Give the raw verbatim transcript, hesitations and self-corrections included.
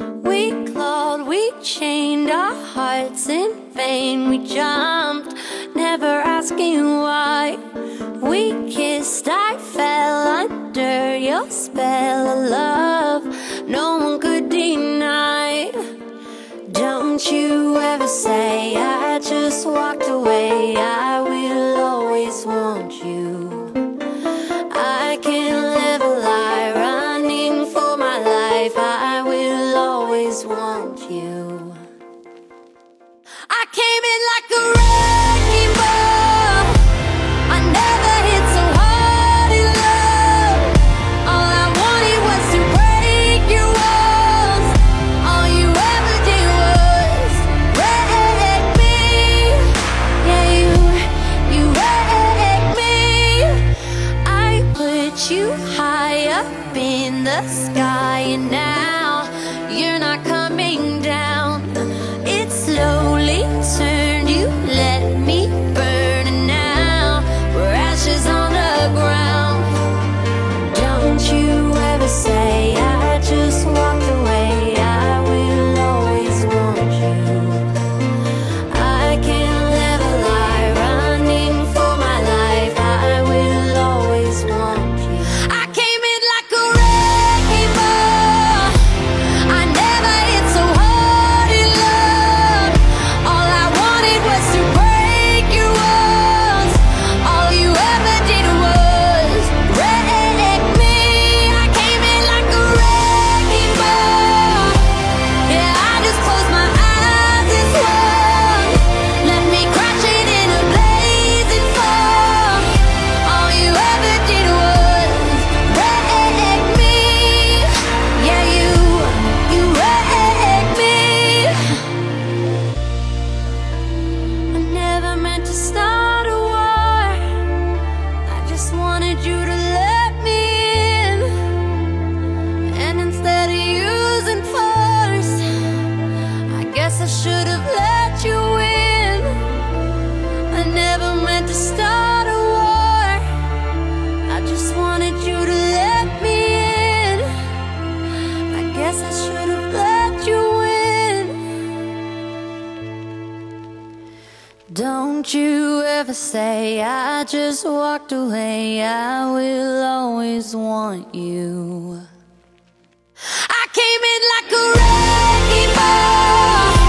We clawed, we chained our hearts in vain. We jumped, never asking why. We kissed, I fell under your spell of love no one could deny. Don't you ever say I just walked away. I will always want you. I can't live a lie, running for my life. I will always want you. I came in like a wrecking ball. I never hit so hard in love. All I wanted was to break your walls. All you ever did was wreck me. Yeah, you, you wrecked me. I put you high up in the sky, and now you're not coming down. It slowly turned, you let me burn, and now we're ashes on the ground. Don't you ever say I just walked away. I will always want you. I can't live a lie, running for my life. I will always want you. I came in like a wrecking ball. I never hit so hard in love. All I wanted was to break your walls. All you ever did was wreck me. I came in like a wrecking ball. Yeah, I just closed my eyes and swung. Let me crash it in a blazing fall. All you ever did was wreck me. Yeah, you, you wrecked me. I never meant to start a war. I just wanted you to let me in. And instead of using force, I guess I should have let you in. I never meant to start a war. I just wanted you to let me in. I guess I should have let you in. Don't you ever say I just walked away. I will always want you. I came in like a wrecking ball.